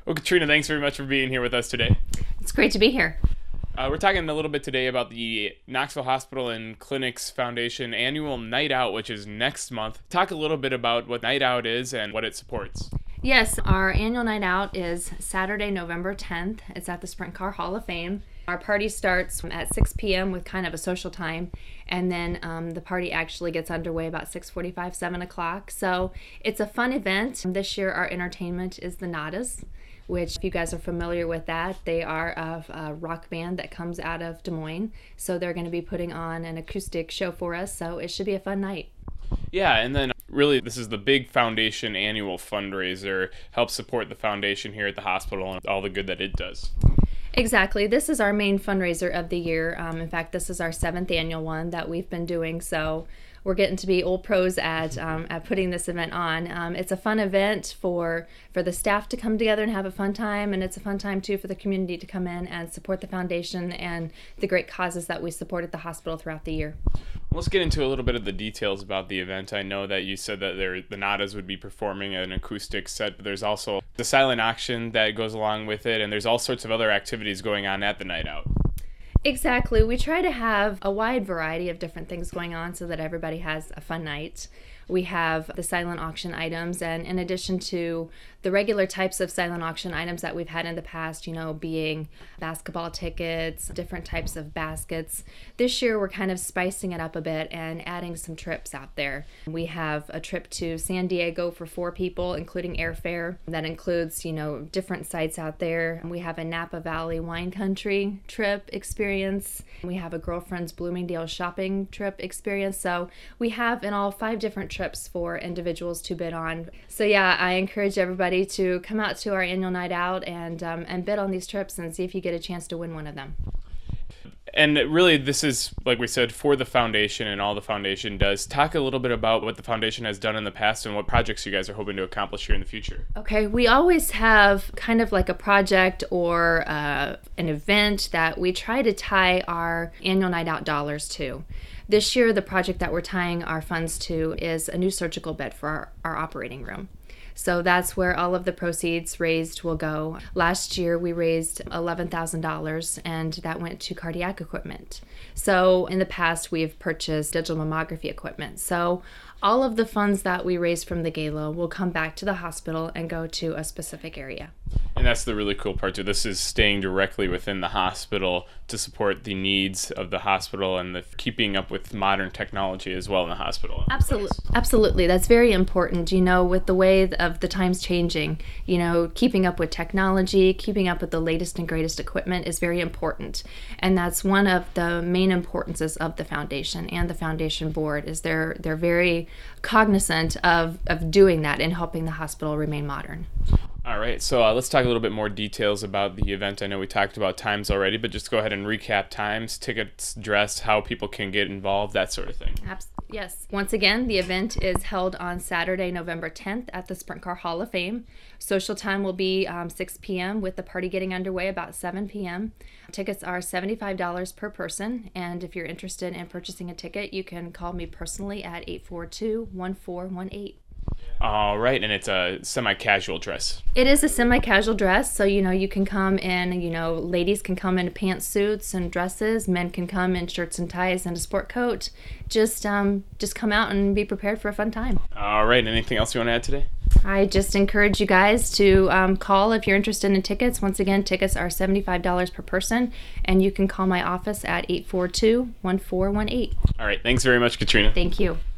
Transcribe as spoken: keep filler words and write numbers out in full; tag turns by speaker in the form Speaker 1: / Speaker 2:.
Speaker 1: Well, Katrina, thanks very much for being here with us today.
Speaker 2: It's great to be here.
Speaker 1: Uh, we're talking a little bit today about the Knoxville Hospital and Clinics Foundation annual Night Out, which is next month. Talk a little bit about what Night Out is and what it supports.
Speaker 2: Yes, our annual night out is Saturday, November tenth. It's at the Sprint Car Hall of Fame. Our party starts at six p.m. with kind of a social time, and then um, the party actually gets underway about six forty-five, seven o'clock. So it's a fun event. This year our entertainment is the Nadas, which, if you guys are familiar with that, they are a, a rock band that comes out of Des Moines. So they're going to be putting on an acoustic show for us, so it should be a fun night.
Speaker 1: Yeah, and then really this is the big foundation annual fundraiser, helps support the foundation here at the hospital and all the good that it does.
Speaker 2: Exactly. This is our main fundraiser of the year. Um, in fact, this is our seventh annual one that we've been doing, so we're getting to be old pros at um, at putting this event on. Um, it's a fun event for for the staff to come together and have a fun time, and it's a fun time too for the community to come in and support the foundation and the great causes that we support at the hospital throughout the year.
Speaker 1: Let's get into a little bit of the details about the event. I know that you said that there, the Nadas would be performing an acoustic set, but there's also the silent auction that goes along with it, and there's all sorts of other activities going on at the Night Out.
Speaker 2: Exactly. We try to have a wide variety of different things going on so that everybody has a fun night. We have the silent auction items, and in addition to the regular types of silent auction items that we've had in the past, you know, being basketball tickets, different types of baskets, this year we're kind of spicing it up a bit and adding some trips out there. We have a trip to San Diego for four people, including airfare. That includes, you know, different sites out there. We have a Napa Valley wine country trip experience. We have a girlfriend's Bloomingdale shopping trip experience. So we have in all five different trips for individuals to bid on. So yeah, I encourage everybody to come out to our annual night out and um, and bid on these trips and see if you get a chance to win one of them.
Speaker 1: And really, this is, like we said, for the foundation and all the foundation does. Talk a little bit about what the foundation has done in the past and what projects you guys are hoping to accomplish here in the future.
Speaker 2: Okay, we always have kind of like a project or uh, an event that we try to tie our annual night out dollars to. This year, the project that we're tying our funds to is a new surgical bed for our, our operating room. So that's where all of the proceeds raised will go. Last year we raised eleven thousand dollars, and that went to cardiac equipment. So in the past we've purchased digital mammography equipment. So all of the funds that we raise from the gala will come back to the hospital and go to a specific area.
Speaker 1: And that's the really cool part too. This is staying directly within the hospital to support the needs of the hospital and the keeping up with modern technology as well in the hospital.
Speaker 2: Absolutely. Absolutely. That's very important. You know, with the way of the times changing, you know, keeping up with technology, keeping up with the latest and greatest equipment is very important. And that's one of the main importances of the foundation and the foundation board is they're they're very cognizant of, of doing that and helping the hospital remain modern.
Speaker 1: All right, so uh, let's talk a little bit more details about the event. I know we talked about times already, but just go ahead and recap times, tickets, dress, how people can get involved, that sort of thing.
Speaker 2: Absolutely. Yes. Once again, the event is held on Saturday, November tenth at the Sprint Car Hall of Fame. Social time will be um, six p.m. with the party getting underway about seven p.m. Tickets are seventy-five dollars per person, and if you're interested in purchasing a ticket, you can call me personally at eight four two, one four one eight.
Speaker 1: All right, and it's a semi-casual dress.
Speaker 2: It is a semi-casual dress, so, you know, you can come in, you know, ladies can come in pantsuits and dresses, men can come in shirts and ties and a sport coat. Just um, just come out and be prepared for a fun time.
Speaker 1: All right, anything else you want to add today?
Speaker 2: I just encourage you guys to um, call if you're interested in tickets. Once again, tickets are seventy-five dollars per person, and you can call my office at eight four two, one four one eight.
Speaker 1: All right, thanks very much, Katrina.
Speaker 2: Thank you.